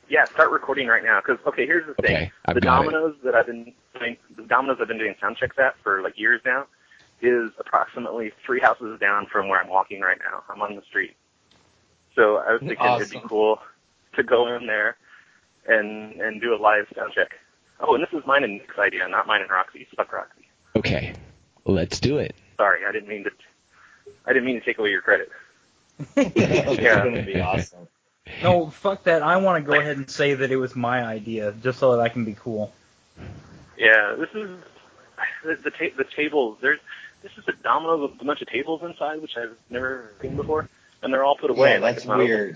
Yeah, start recording right now. Because here's the thing: the Domino's I've been doing sound checks at for like years now is approximately 3 houses down from where I'm walking right now. I'm on the street, so I was thinking it'd be cool to go in there and do a live sound check. Oh, and this is mine and Nick's idea, not mine and Roxy's. Fuck Roxy. Okay, let's do it. Sorry, I didn't mean to take away your credit. It's gonna be awesome. No, fuck that. I want to go ahead and say that it was my idea, just so that I can be cool. Yeah, this is the tables. This is a Domino with a bunch of tables inside, which I've never seen before, and they're all put away. Yeah, that's weird.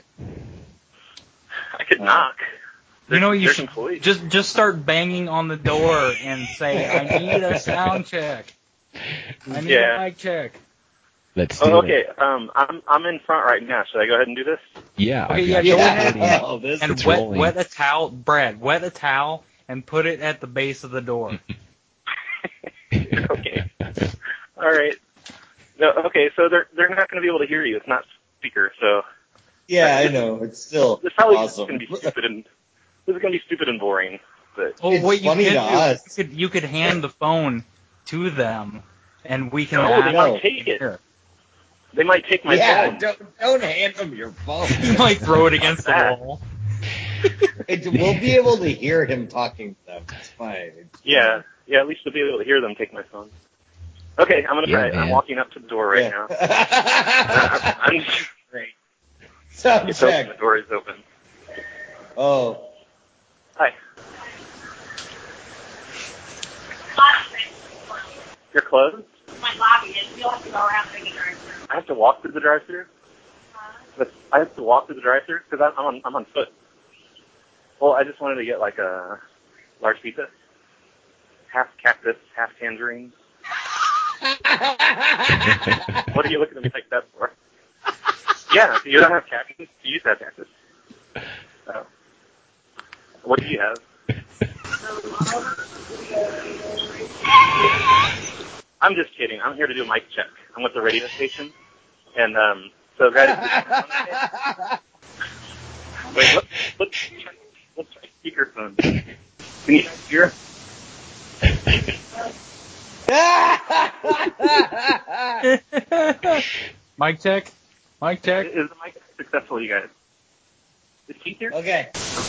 I could knock. You should just start banging on the door and say, "I need a sound check. I need a mic check." Let's do it. Okay, I'm in front right now. Should I go ahead and do this? Yeah. Okay, go ahead and wet a towel, Brad. Wet a towel and put it at the base of the door. Okay. All right. No, okay, so they're not going to be able to hear you. It's not speaker, so. Yeah, I know. It's still it's probably awesome. Going to be stupid and this is going to be stupid and boring. But it's funny to us. You could hand the phone to them, and we can. They might take it. Here. They might take my phone. Yeah, don't hand them your phone. You might throw it against the wall. We'll be able to hear him talking to them. It's fine. Yeah, at least we'll be able to hear them take my phone. Okay, I'm going to try it. I'm walking up to the door right now. I'm just great. Sound check. The door is open. Oh. Hi. You're closed? My lobby is. You'll have to go around through the drive-thru. I have to walk through the drive-thru? I have to walk through the drive-thru? Because I'm on foot. Well, I just wanted to get like a large pizza. Half cactus, half tangerine. What are you looking at me like that for? Yeah, you don't have cactus? You used to have cactus. Oh. What do you have? I'm just kidding. I'm here to do a mic check. I'm with the radio station. And, so guys... Wait, let's try speakerphone. Can you guys hear? Mic check. Mic check. Is the mic successful, you guys? Is Keith here? Okay.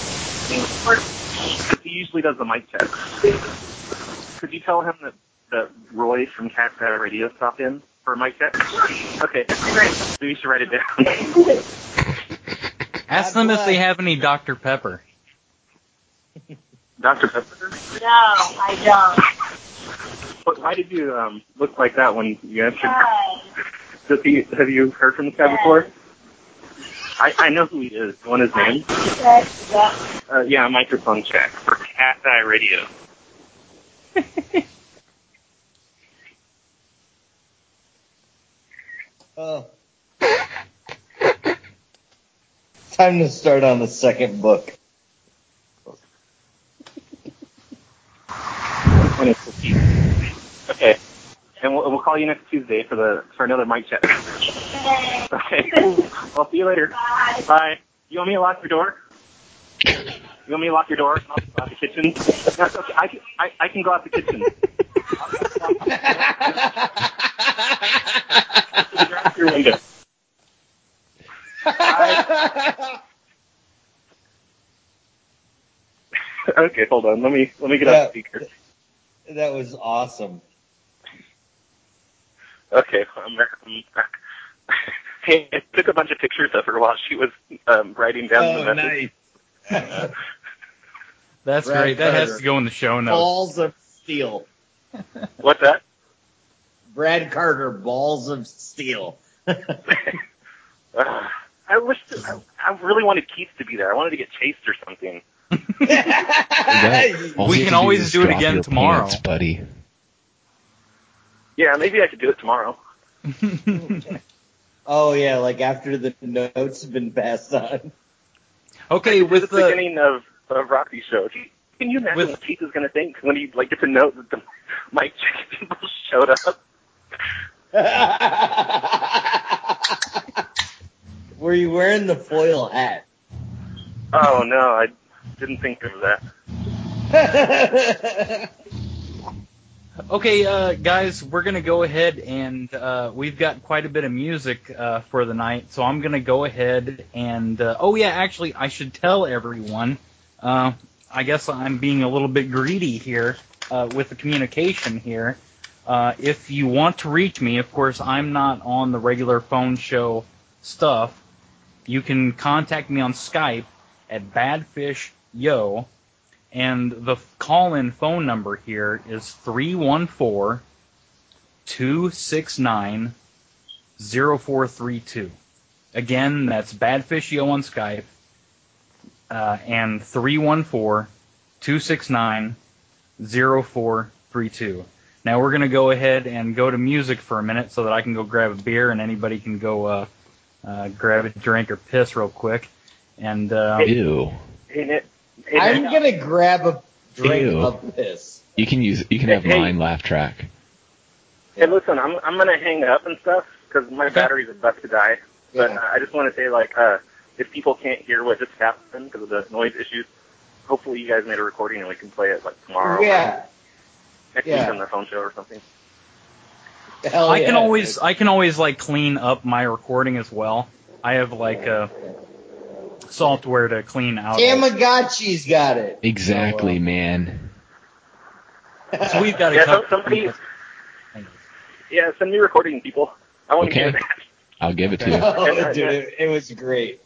He usually does the mic check. Could you tell him that Roy from Cat's Eye Radio stopped in for a mic check? Okay. So you should write it down. Ask them if they have any Dr. Pepper. Dr. Pepper? No, I don't. But why did you look like that when you answered? Have you heard from this guy before? I know who he is. You want his name? Yeah, microphone check for Cat's Eye Radio. Time to start on the second book. Okay. And we'll call you next Tuesday for another mic check. Okay. I'll see you later. Bye. Bye. You want me to lock your door? You want me to lock your door? I'll go out the kitchen. That's okay. I can go out the kitchen. To the drive-thru window. Bye. Okay, hold on. Let me get off the speaker. That was awesome. Okay, I'm back. Hey, I took a bunch of pictures of her while she was writing down the message. Nice. That's Brad great. That Carter. has to go in the show notes. Balls of steel. What's that? Brad Carter, balls of steel. I really wanted Keith to be there. I wanted to get chased or something. We can always do it again tomorrow, buddy. Yeah, maybe I could do it tomorrow. Oh yeah, like after the notes have been passed on. Okay, with the beginning of Rocky's show. Can you imagine what Keith is going to think when he gets a note that the mic check people showed up? Were you wearing the foil hat? Oh no, Didn't think of that. Okay, guys, we're going to go ahead and we've got quite a bit of music for the night, so I'm going to go ahead and... actually, I should tell everyone, I guess I'm being a little bit greedy here with the communication here. If you want to reach me, of course, I'm not on the regular phone show stuff. You can contact me on Skype at badfishyo. And the call-in phone number here is 314-269-0432. Again, that's Badfishyo on Skype, and 314-269-0432. Now we're going to go ahead and go to music for a minute so that I can go grab a beer and anybody can go grab a drink or piss real quick. And Ew. I'm gonna grab a drink of piss. You can have mine laugh track. Hey, listen, I'm gonna hang up and stuff because my battery's about to die. But I just want to say, if people can't hear what just happened because of the noise issues, hopefully you guys made a recording and we can play it tomorrow. Yeah. Or next week on the phone show or something. I can always clean up my recording as well. I have software to clean out. Tamagotchi's got it. Exactly, man. So we've got to somebody. Yeah, send me recording, people. I want to hear that. I'll give it to you. Dude, it was great.